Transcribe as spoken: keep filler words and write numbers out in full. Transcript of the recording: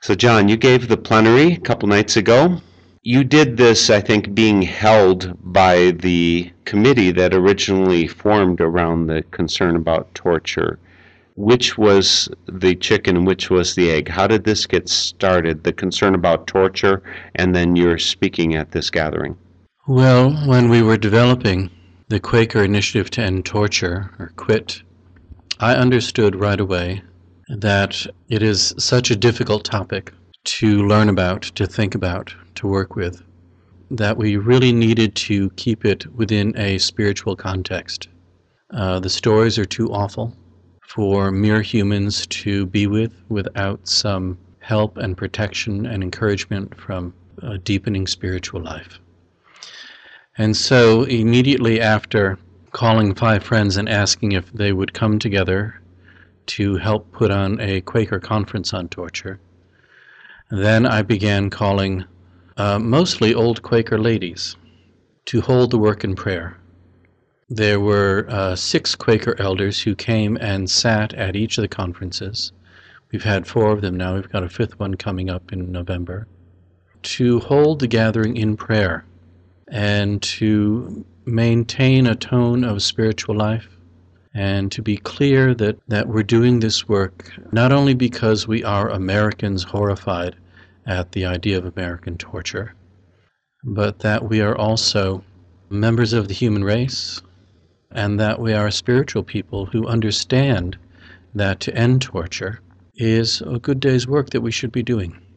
So, John, you gave the plenary a couple nights ago. You did this, I think, being held by the committee that originally formed around the concern about torture. Which was the chicken, which was the egg? How did this get started, the concern about torture, and then you're speaking at this gathering? Well, when we were developing the Quaker Initiative to End Torture, or QUIT, I understood right away that it is such a difficult topic to learn about, to think about, to work with, that we really needed to keep it within a spiritual context. Uh, the stories are too awful for mere humans to be with without some help and protection and encouragement from a deepening spiritual life. And so immediately after calling five friends and asking if they would come together to help put on a Quaker conference on torture, then I began calling uh, mostly old Quaker ladies to hold the work in prayer. There were uh, six Quaker elders who came and sat at each of the conferences. We've had four of them now. We've got a fifth one coming up in November. To hold the gathering in prayer and to maintain a tone of spiritual life, and to be clear that, that we're doing this work not only because we are Americans horrified at the idea of American torture, but that we are also members of the human race, and that we are spiritual people who understand that to end torture is a good day's work that we should be doing.